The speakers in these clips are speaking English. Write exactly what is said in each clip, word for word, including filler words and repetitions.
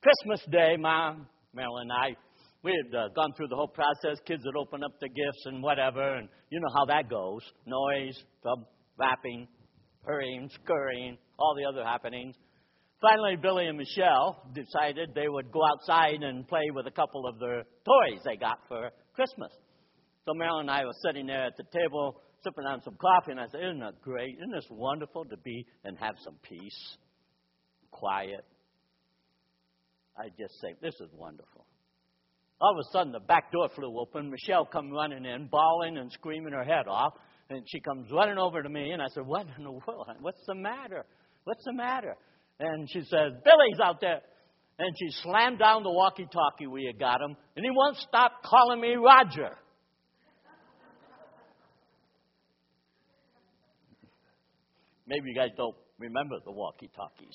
Christmas Day, Mom, Marilyn and I, we had uh, gone through the whole process. Kids would open up the gifts and whatever, and you know how that goes. Noise, wrapping, hurrying, scurrying, all the other happenings. Finally, Billy and Michelle decided they would go outside and play with a couple of their toys they got for Christmas. So Marilyn and I were sitting there at the table, sipping on some coffee, and I said, isn't it great? Isn't this wonderful to be and have some peace, quiet? I just say, this is wonderful. All of a sudden, the back door flew open. Michelle come running in, bawling and screaming her head off. And she comes running over to me, and I said, what in the world? What's the matter? What's the matter? And she says, Billy's out there. And she slammed down the walkie-talkie we had got him, and he won't stop calling me Roger. Maybe you guys don't remember the walkie-talkies.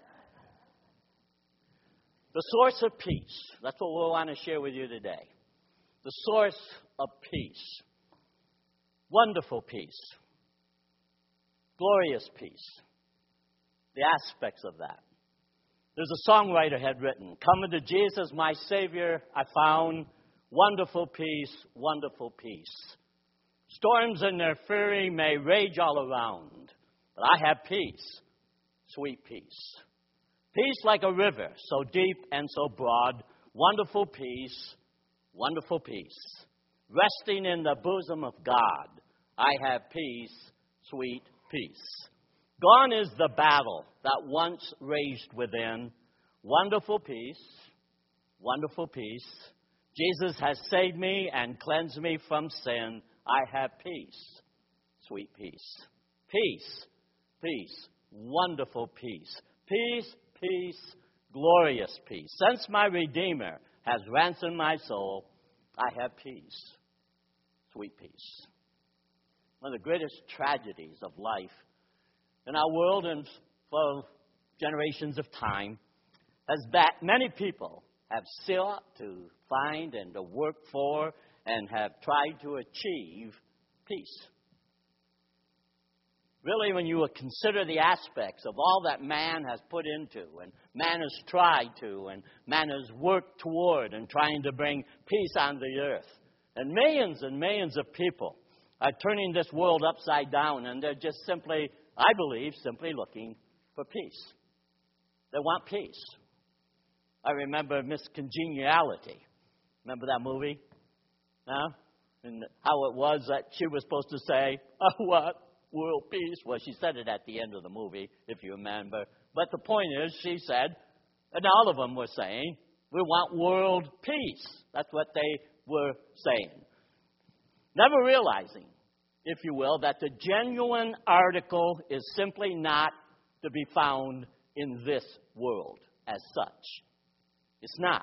The source of peace. That's what we want to share with you today. The source of peace. Wonderful peace. Glorious peace. The aspects of that. There's a songwriter had written, coming to Jesus, my Savior, I found wonderful peace, wonderful peace. Storms in their fury may rage all around, but I have peace, sweet peace. Peace like a river, so deep and so broad, wonderful peace, wonderful peace. Resting in the bosom of God, I have peace, sweet peace. Gone is the battle that once raged within. Wonderful peace, wonderful peace. Jesus has saved me and cleansed me from sin. I have peace, sweet peace. Peace, peace, wonderful peace. Peace, peace, glorious peace. Since my Redeemer has ransomed my soul, I have peace, sweet peace. One of the greatest tragedies of life in our world and for generations of time is that many people have sought to find and to work for and have tried to achieve peace. Really, when you consider the aspects of all that man has put into and man has tried to and man has worked toward and trying to bring peace on the earth, and millions and millions of people are turning this world upside down, and they're just simply, I believe, simply looking for peace. They want peace. I remember Miss Congeniality. Remember that movie? Huh? And how it was that she was supposed to say, oh, what? World peace. Well, she said it at the end of the movie, if you remember. But the point is, she said, and all of them were saying, we want world peace. That's what they were saying. Never realizing, if you will, that the genuine article is simply not to be found in this world as such. It's not.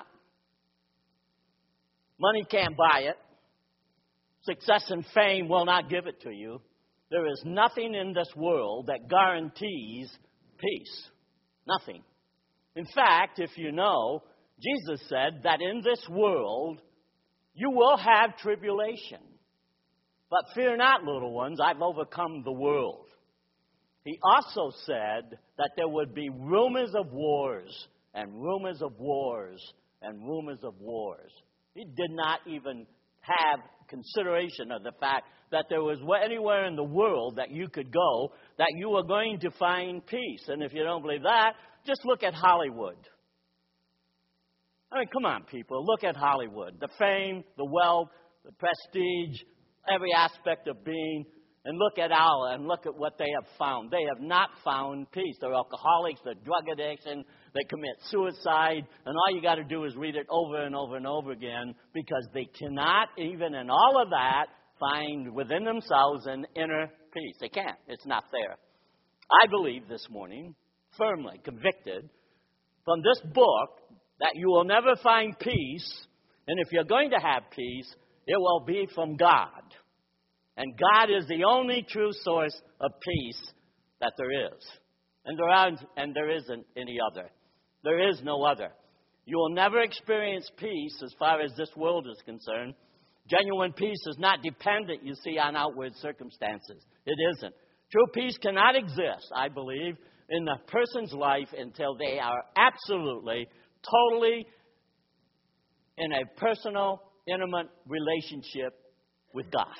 Money can't buy it. Success and fame will not give it to you. There is nothing in this world that guarantees peace. Nothing. In fact, if you know, Jesus said that in this world you will have tribulation. But fear not, little ones, I've overcome the world. He also said that there would be rumors of wars and rumors of wars and rumors of wars. He did not even have consideration of the fact that there was anywhere in the world that you could go that you were going to find peace. And if you don't believe that, just look at Hollywood. I mean, come on, people. Look at Hollywood. The fame, the wealth, the prestige, every aspect of being. And look at Allah and look at what they have found. They have not found peace. They're alcoholics, they're drug addicts, and they commit suicide. And all you got to do is read it over and over and over again because they cannot, even in all of that, find within themselves an inner peace. They can't. It's not there. I believe this morning, firmly convicted, from this book, that you will never find peace. And if you're going to have peace, it will be from God. And God is the only true source of peace that there is. And there aren't, and there isn't any other. There is no other. You will never experience peace as far as this world is concerned. Genuine peace is not dependent, you see, on outward circumstances. It isn't. True peace cannot exist, I believe, in the person's life until they are absolutely, totally in a personal, intimate relationship with God.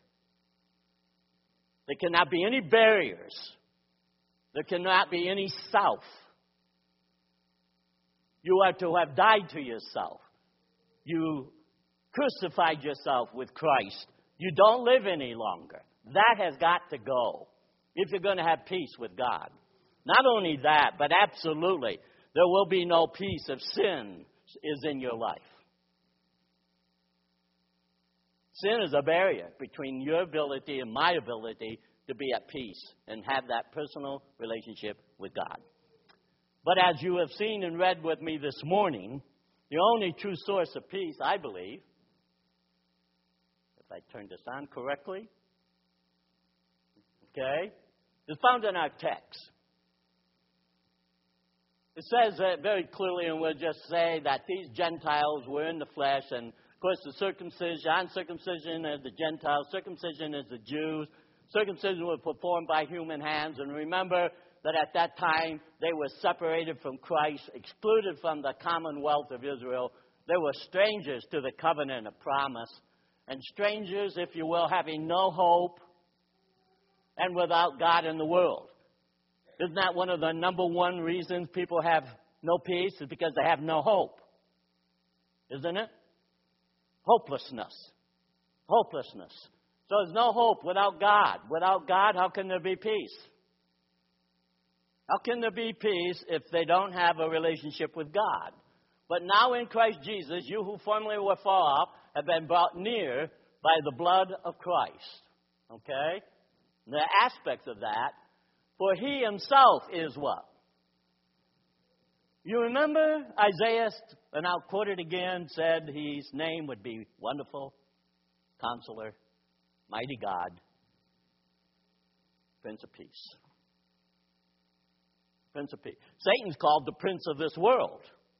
There cannot be any barriers. There cannot be any self. You are to have died to yourself. You crucified yourself with Christ. You don't live any longer. That has got to go if you're going to have peace with God. Not only that, but absolutely, there will be no peace if sin is in your life. Sin is a barrier between your ability and my ability to be at peace and have that personal relationship with God. But as you have seen and read with me this morning, the only true source of peace, I believe, if I turn this on correctly, okay, is found in our text. It says uh, very clearly, and we'll just say that these Gentiles were in the flesh, and of course the circumcision, uncircumcision is the Gentiles, circumcision is the Jews. Circumcision was performed by human hands, and remember that at that time they were separated from Christ, excluded from the commonwealth of Israel. They were strangers to the covenant of promise, and strangers, if you will, having no hope and without God in the world. Isn't that one of the number one reasons people have no peace? Is because they have no hope. Isn't it? Hopelessness. Hopelessness. So there's no hope without God. Without God, how can there be peace? How can there be peace if they don't have a relationship with God? But now in Christ Jesus, you who formerly were far off have been brought near by the blood of Christ. Okay? The aspects of that. For he himself is what? You remember Isaiah, and I'll quote it again, said his name would be Wonderful, Counselor, Mighty God, Prince of Peace. Prince of Peace. Satan's called the prince of this world.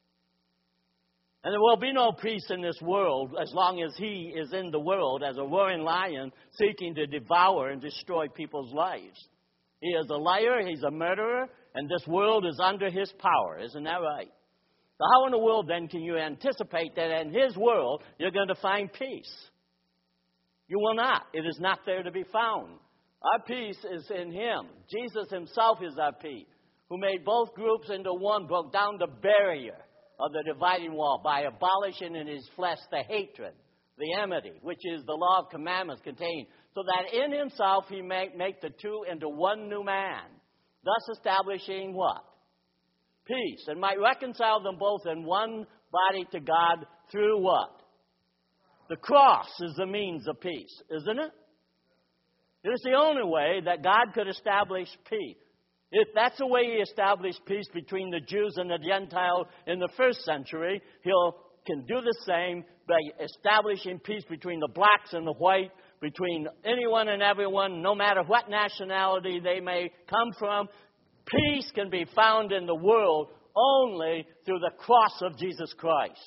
And there will be no peace in this world as long as he is in the world as a roaring lion seeking to devour and destroy people's lives. He is a liar, he's a murderer, and this world is under his power. Isn't that right? So how in the world then can you anticipate that in his world you're going to find peace? You will not. It is not there to be found. Our peace is in him. Jesus himself is our peace, who made both groups into one, broke down the barrier of the dividing wall by abolishing in his flesh the hatred, the enmity, which is the law of commandments contained, so that in himself he may make the two into one new man, thus establishing what? Peace, and might reconcile them both in one body to God through what? The cross is the means of peace, isn't it? It is the only way that God could establish peace. If that's the way he established peace between the Jews and the Gentiles in the first century, he'll can do the same by establishing peace between the blacks and the white, between anyone and everyone, no matter what nationality they may come from. Peace can be found in the world only through the cross of Jesus Christ.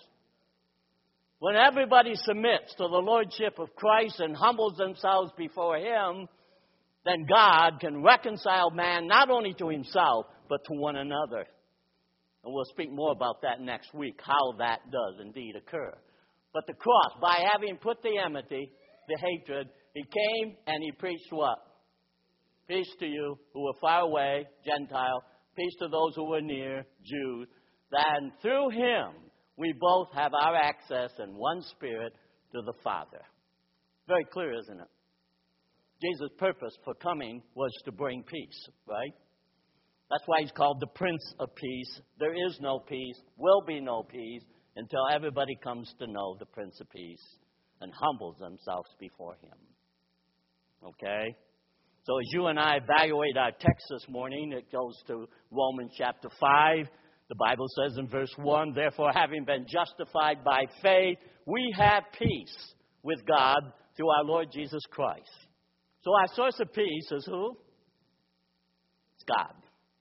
When everybody submits to the lordship of Christ and humbles themselves before him, then God can reconcile man not only to himself, but to one another. And we'll speak more about that next week, how that does indeed occur. But the cross, by having put the enmity, the hatred, he came and he preached what? Peace to you who were far away, Gentile. Peace to those who were near, Jews. Then through him, we both have our access in one spirit to the Father. Very clear, isn't it? Jesus' purpose for coming was to bring peace, right? That's why he's called the Prince of Peace. There is no peace, will be no peace, until everybody comes to know the Prince of Peace and humbles themselves before him. Okay? So as you and I evaluate our text this morning, it goes to Romans chapter five. The Bible says in verse one, therefore, having been justified by faith, we have peace with God through our Lord Jesus Christ. So our source of peace is who? It's God.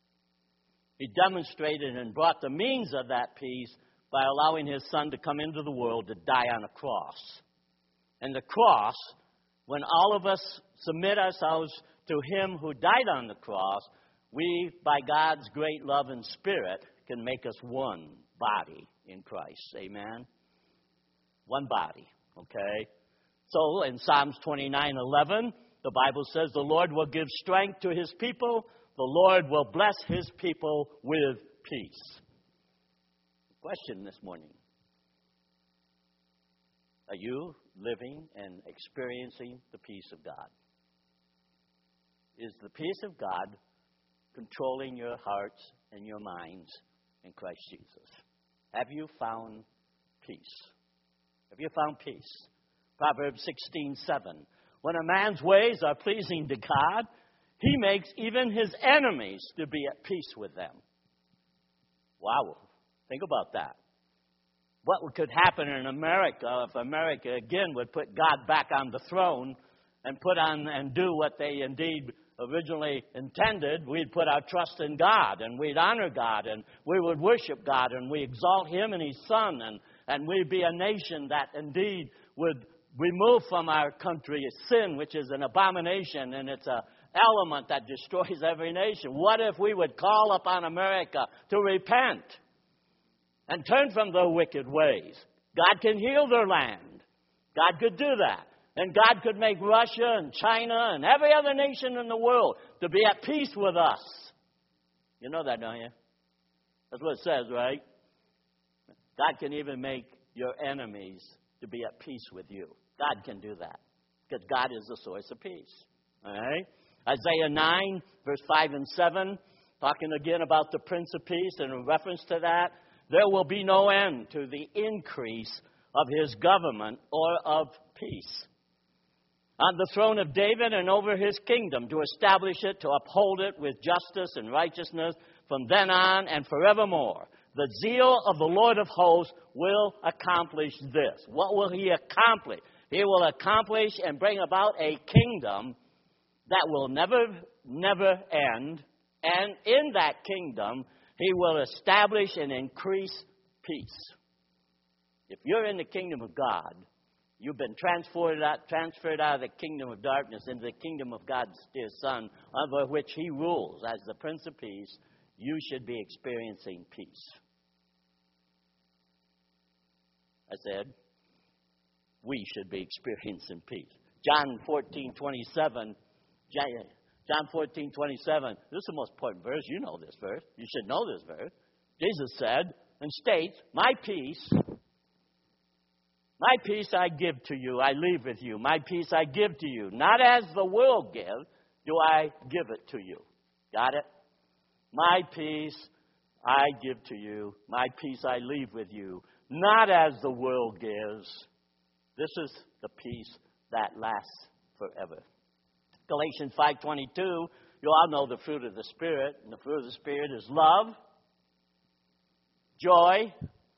He demonstrated and brought the means of that peace by allowing his Son to come into the world to die on a cross. And the cross, when all of us submit ourselves to him who died on the cross, we, by God's great love and spirit, can make us one body in Christ. Amen? One body, okay? So in Psalms twenty-nine eleven, the Bible says, the Lord will give strength to his people. The Lord will bless his people with peace. Question this morning. Are you living and experiencing the peace of God? Is the peace of God controlling your hearts and your minds in Christ Jesus? Have you found peace? Have you found peace? Proverbs sixteen seven. When a man's ways are pleasing to God, he makes even his enemies to be at peace with them. Wow. Think about that. What could happen in America if America again would put God back on the throne and put on and do what they indeed originally intended? We'd put our trust in God, and we'd honor God, and we would worship God, and we exalt him and his son, and, and we'd be a nation that indeed would remove from our country sin, which is an abomination, and it's a element that destroys every nation. What if we would call upon America to repent and turn from their wicked ways? God can heal their land. God could do that. And God could make Russia and China and every other nation in the world to be at peace with us. You know that, don't you? That's what it says, right? God can even make your enemies to be at peace with you. God can do that because God is the source of peace. All right? Isaiah nine, verse five and seven, talking again about the Prince of Peace, and in reference to that, there will be no end to the increase of his government or of peace on the throne of David and over his kingdom, to establish it, to uphold it with justice and righteousness from then on and forevermore. The zeal of the Lord of hosts will accomplish this. What will he accomplish? He will accomplish and bring about a kingdom that will never, never end. And in that kingdom, he will establish and increase peace. If you're in the kingdom of God, you've been transferred out, transferred out of the kingdom of darkness into the kingdom of God's dear Son, over which he rules as the Prince of Peace. You should be experiencing peace. I said, we should be experiencing peace. John fourteen twenty-seven. John fourteen twenty-seven. This is the most important verse. You know this verse. You should know this verse. Jesus said and states, my peace, my peace I give to you. I leave with you. My peace I give to you. Not as the world gives, do I give it to you. Got it? My peace I give to you. My peace I leave with you. Not as the world gives. This is the peace that lasts forever. Galatians five twenty-two, you all know the fruit of the Spirit. And the fruit of the Spirit is love, joy,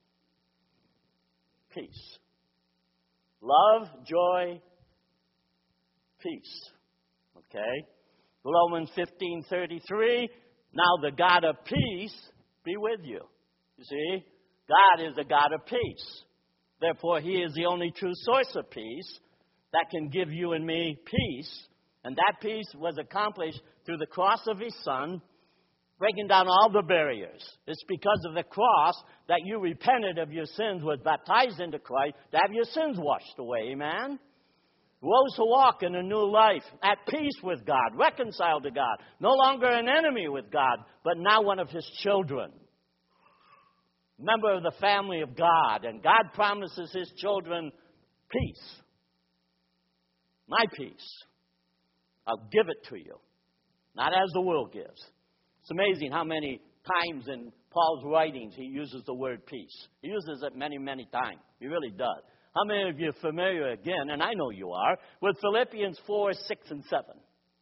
peace. Love, joy, peace. Okay? Romans fifteen thirty-three, now the God of peace be with you. You see? God is a God of peace. Therefore, he is the only true source of peace that can give you and me peace. And that peace was accomplished through the cross of his Son, breaking down all the barriers. It's because of the cross that you repented of your sins, was baptized into Christ, to have your sins washed away. Amen? Those who walk in a new life, at peace with God, reconciled to God, no longer an enemy with God, but now one of his children. Member of the family of God, and God promises his children peace. My peace. I'll give it to you. Not as the world gives. It's amazing how many times in Paul's writings he uses the word peace. He uses it many, many times. He really does. How many of you are familiar again, and I know you are, with Philippians four, six, and seven?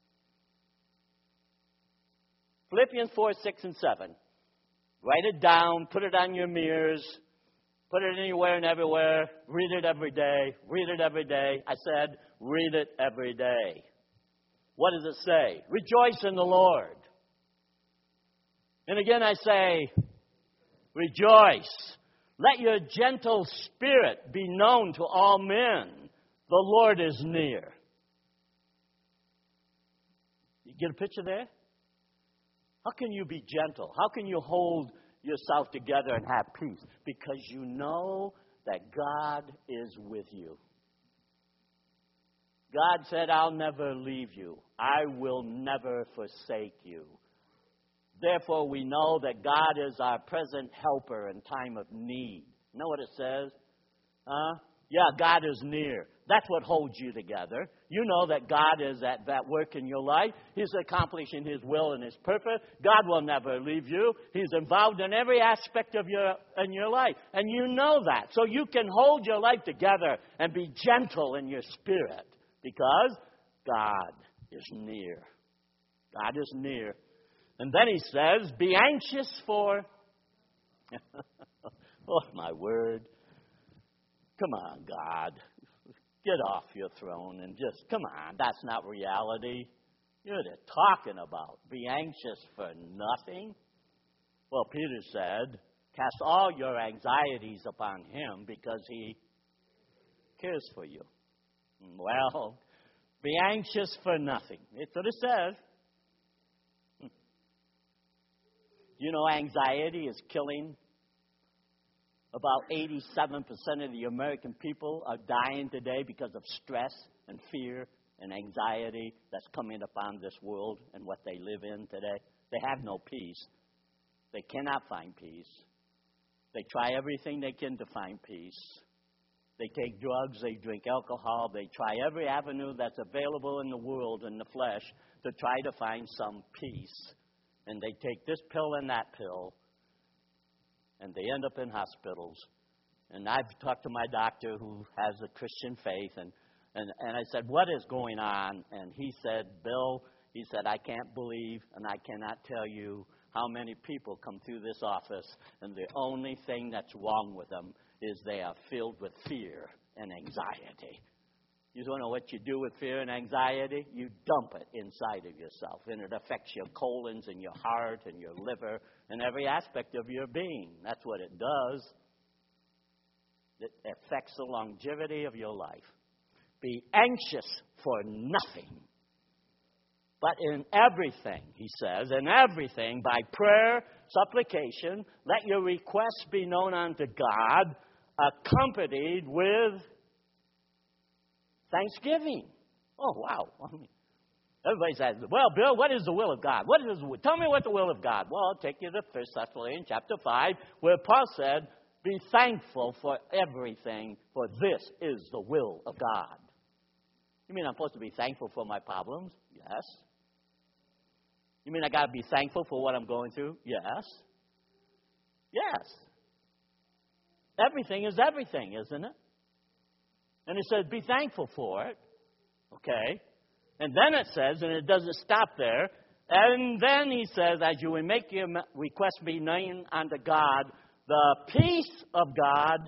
Philippians four, six, and seven. Write it down. Put it on your mirrors. Put it anywhere and everywhere. Read it every day. Read it every day. I said, read it every day. What does it say? Rejoice in the Lord. And again I say, rejoice. Let your gentle spirit be known to all men. The Lord is near. You get a picture there? How can you be gentle? How can you hold yourself together and have peace because you know that God is with you. God said, I'll never leave you. I will never forsake you. Therefore, we know that God is our present helper in time of need. You know what it says? Huh? Yeah, God is near. That's what holds you together. You know that God is at that work in your life. He's accomplishing His will and His purpose. God will never leave you. He's involved in every aspect of your in your life. And you know that. So you can hold your life together and be gentle in your spirit because God is near. God is near. And then He says, be anxious for... oh, my word. Come on, God. Get off your throne and just, come on, that's not reality. You're talking about. Be anxious for nothing. Well, Peter said, cast all your anxieties upon Him because He cares for you. Well, be anxious for nothing. It's what it says. You know, anxiety is killing. About eighty-seven percent of the American people are dying today because of stress and fear and anxiety that's coming upon this world and what they live in today. They have no peace. They cannot find peace. They try everything they can to find peace. They take drugs, they drink alcohol, they try every avenue that's available in the world, in the flesh, to try to find some peace. And they take this pill and that pill, and they end up in hospitals. And I've talked to my doctor who has a Christian faith, and, and, and I said, what is going on? And he said, Bill, he said, I can't believe and I cannot tell you how many people come through this office, and the only thing that's wrong with them is they are filled with fear and anxiety. You want to know what you do with fear and anxiety? You dump it inside of yourself, and it affects your colons and your heart and your liver and every aspect of your being. That's what it does. It affects the longevity of your life. Be anxious for nothing, but in everything, he says, in everything, by prayer, supplication, let your requests be known unto God, accompanied with thanksgiving. Oh, wow. Everybody says, well, Bill, what is the will of God? What is the, tell me what the will of God. Well, I'll take you to First Thessalonians chapter five, where Paul said, be thankful for everything, for this is the will of God. You mean I'm supposed to be thankful for my problems? Yes. You mean I got to be thankful for what I'm going through? Yes. Yes. Everything is everything, isn't it? And it says, be thankful for it. Okay. And then it says, and it doesn't stop there, and then he says, as you will make your request be known unto God, the peace of God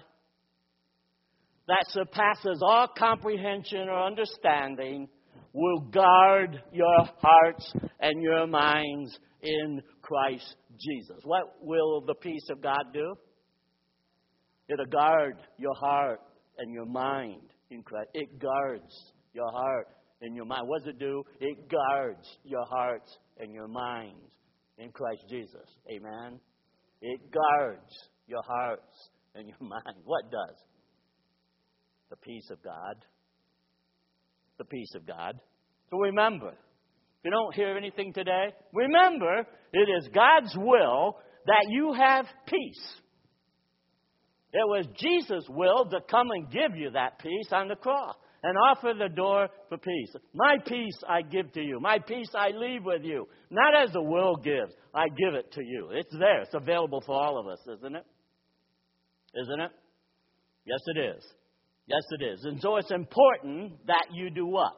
that surpasses all comprehension or understanding will guard your hearts and your minds in Christ Jesus. What will the peace of God do? It'll guard your heart and your mind in Christ. It guards your heart and your mind. What does it do? It guards your hearts and your minds in Christ Jesus. Amen? It guards your hearts and your mind. What does? The peace of God. The peace of God. So remember, if you don't hear anything today, remember it is God's will that you have peace. It was Jesus' will to come and give you that peace on the cross and offer the door for peace. My peace I give to you. My peace I leave with you. Not as the world gives. I give it to you. It's there. It's available for all of us, isn't it? Isn't it? Yes, it is. Yes, it is. And so it's important that you do what?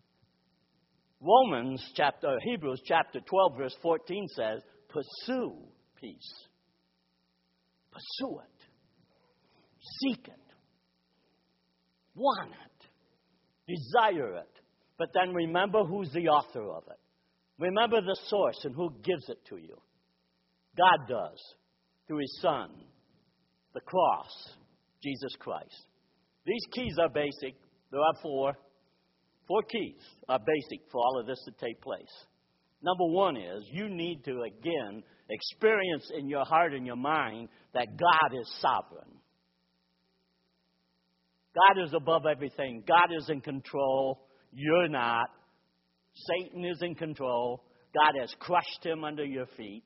Romans chapter, Hebrews chapter twelve, verse fourteen says, pursue peace. Pursue it. Seek it. Want it. Desire it. But then remember who's the author of it. Remember the source and who gives it to you. God does. Through His Son. The cross. Jesus Christ. These keys are basic. There are four. Four keys are basic for all of this to take place. Number one is you need to, again, experience in your heart and your mind that God is sovereign. God is above everything. God is in control. You're not. Satan is in control. God has crushed him under your feet.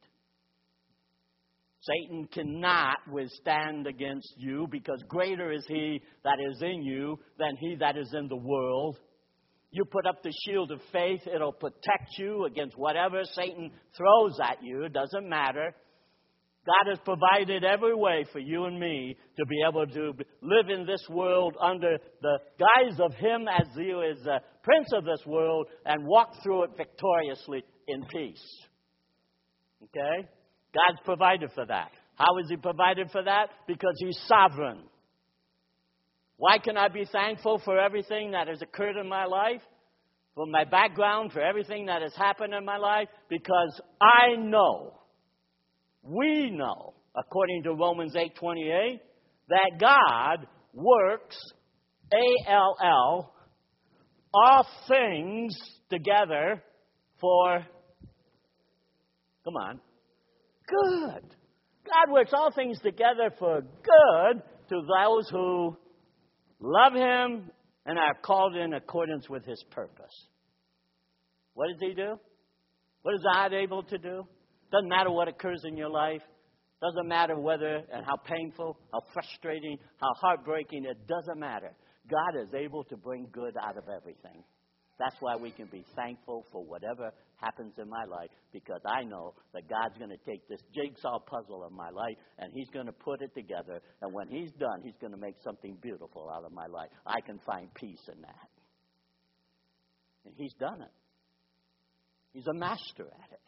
Satan cannot withstand against you because greater is he that is in you than he that is in the world. You put up the shield of faith. It'll protect you against whatever Satan throws at you. It doesn't matter. God has provided every way for you and me to be able to live in this world under the guise of him as he is the prince of this world and walk through it victoriously in peace. Okay? God's provided for that. How is he provided for that? Because he's sovereign. Why can I be thankful for everything that has occurred in my life? For my background, for everything that has happened in my life? Because I know, we know, according to Romans eight twenty-eight, that God works, A L L, all things together for, come on, good. God works all things together for good to those who love him and are called in accordance with his purpose. What does he do? What is God able to do? Doesn't matter what occurs in your life. Doesn't matter whether and how painful, how frustrating, how heartbreaking. It doesn't matter. God is able to bring good out of everything. That's why we can be thankful for whatever happens in my life, because I know that God's going to take this jigsaw puzzle of my life and he's going to put it together. And when he's done, he's going to make something beautiful out of my life. I can find peace in that. And he's done it. He's a master at it.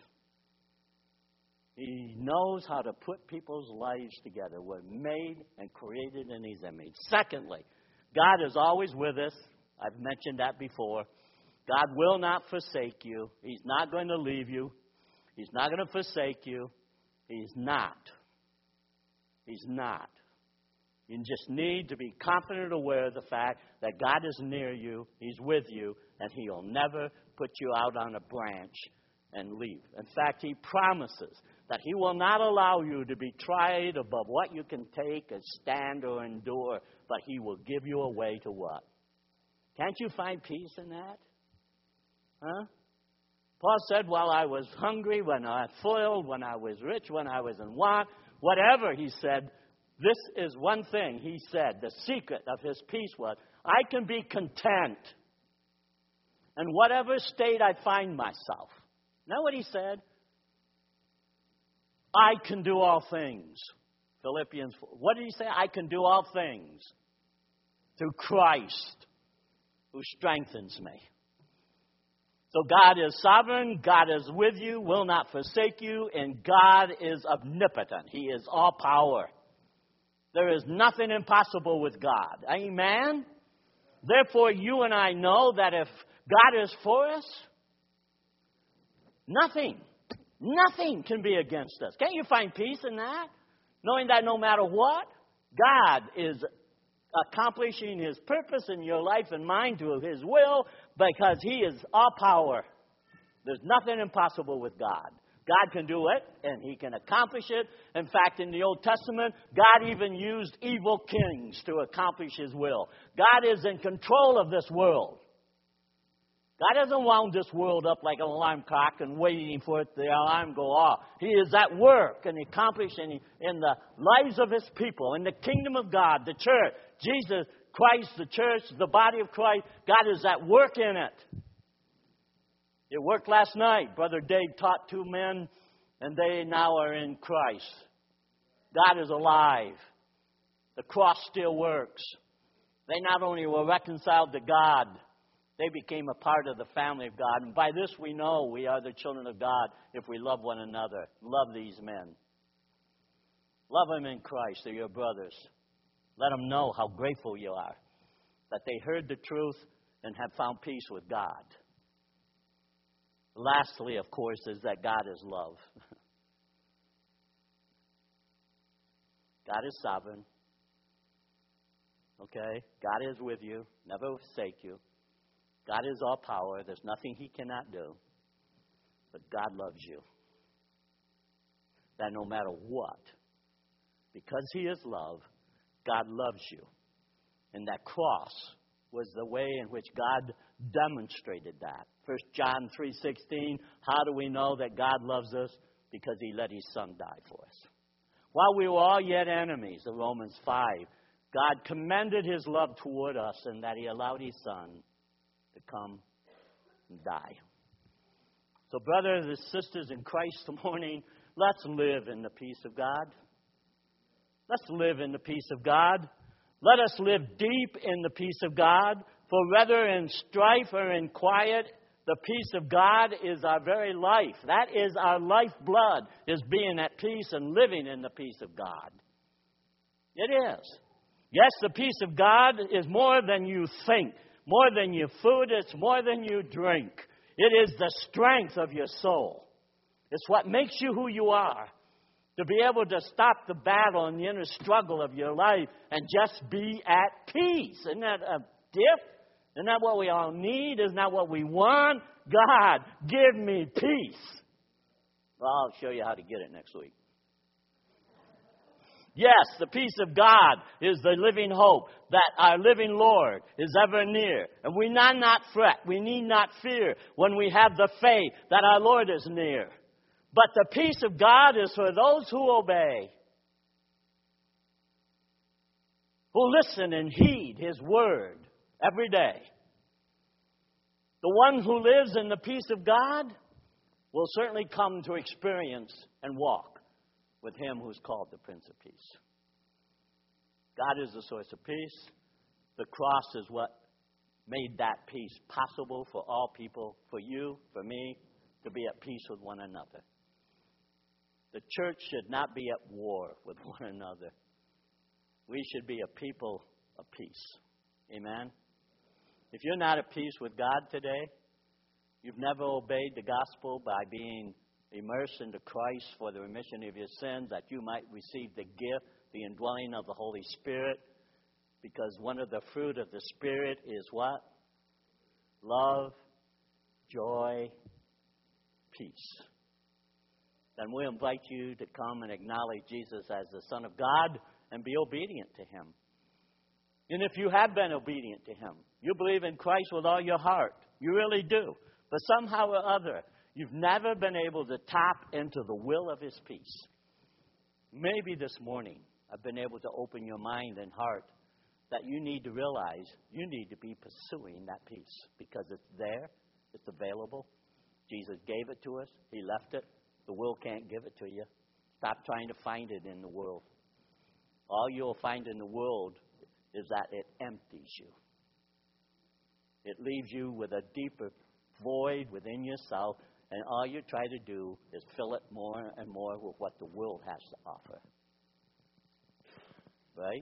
He knows how to put people's lives together. We're made and created in his image. Secondly, God is always with us. I've mentioned that before. God will not forsake you. He's not going to leave you. He's not going to forsake you. He's not. He's not. You just need to be confident and aware of the fact that God is near you, he's with you, and he'll never put you out on a branch and leave. In fact, he promises that he will not allow you to be tried above what you can take or stand or endure, but he will give you a way to what? Can't you find peace in that? Huh? Paul said, while I was hungry, when I was full, when I was rich, when I was in want, whatever, he said, this is one thing, he said, the secret of his peace was, I can be content in whatever state I find myself. Know what he said? I can do all things. Philippians four. What did he say? I can do all things through Christ who strengthens me. So God is sovereign, God is with you, will not forsake you, and God is omnipotent. He is all power. There is nothing impossible with God. Amen? Therefore, you and I know that if God is for us, nothing, nothing can be against us. Can't you find peace in that? Knowing that no matter what, God is accomplishing his purpose in your life and mine to his will, because he is all power. There's nothing impossible with God. God can do it, and he can accomplish it. In fact, in the Old Testament, God even used evil kings to accomplish his will. God is in control of this world. God hasn't wound this world up like an alarm clock and waiting for it, the alarm go off. He is at work and accomplishing in the lives of his people, in the kingdom of God, the church. Jesus Christ, the church, the body of Christ, God is at work in it. It worked last night. Brother Dave taught two men, and they now are in Christ. God is alive. The cross still works. They not only were reconciled to God, they became a part of the family of God. And by this we know we are the children of God if we love one another. Love these men. Love them in Christ. They're your brothers. Let them know how grateful you are that they heard the truth and have found peace with God. Lastly, of course, is that God is love. God is sovereign. Okay? God is with you. Never forsake you. God is all power. There's nothing he cannot do. But God loves you. That no matter what, because He is love, God loves you. And that cross was the way in which God demonstrated that. First John three sixteen, how do we know that God loves us? Because He let His Son die for us. While we were all yet enemies, in Romans five, God commended His love toward us in that He allowed His Son to come and die. So brothers and sisters in Christ this morning, let's live in the peace of God. Let's live in the peace of God. Let us live deep in the peace of God. For whether in strife or in quiet, the peace of God is our very life. That is our lifeblood, is being at peace and living in the peace of God. It is. Yes, the peace of God is more than you think, more than your food, it's more than you drink. It is the strength of your soul. It's what makes you who you are. To be able to stop the battle and the inner struggle of your life and just be at peace. Isn't that a gift? Isn't that what we all need? Isn't that what we want? God, give me peace. Well, I'll show you how to get it next week. Yes, the peace of God is the living hope that our living Lord is ever near. And we need not fret, we need not fear when we have the faith that our Lord is near. But the peace of God is for those who obey, who listen and heed His word every day. The one who lives in the peace of God will certainly come to experience and walk with Him who's called the Prince of Peace. God is the source of peace. The cross is what made that peace possible for all people, for you, for me, to be at peace with one another. The church should not be at war with one another. We should be a people of peace. Amen? If you're not at peace with God today, you've never obeyed the gospel by being immersed into Christ for the remission of your sins, that you might receive the gift, the indwelling of the Holy Spirit, because one of the fruit of the Spirit is what? Love, joy, peace. Then we invite you to come and acknowledge Jesus as the Son of God and be obedient to Him. And if you have been obedient to Him, you believe in Christ with all your heart, you really do, but somehow or other, you've never been able to tap into the will of His peace. Maybe this morning I've been able to open your mind and heart that you need to realize you need to be pursuing that peace because it's there, it's available. Jesus gave it to us, He left it. The world can't give it to you. Stop trying to find it in the world. All you'll find in the world is that it empties you. It leaves you with a deeper void within yourself, and all you try to do is fill it more and more with what the world has to offer. Right?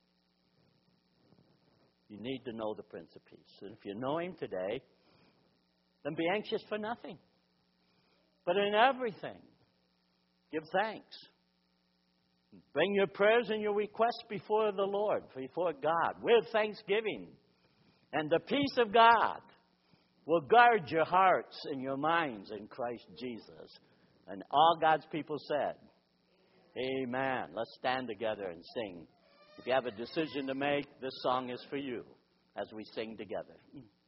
You need to know the Prince of Peace. And if you know Him today, then be anxious for nothing. But in everything, give thanks. Bring your prayers and your requests before the Lord, before God, with thanksgiving. And the peace of God will guard your hearts and your minds in Christ Jesus. And all God's people said, amen. Let's stand together and sing. If you have a decision to make, this song is for you as we sing together.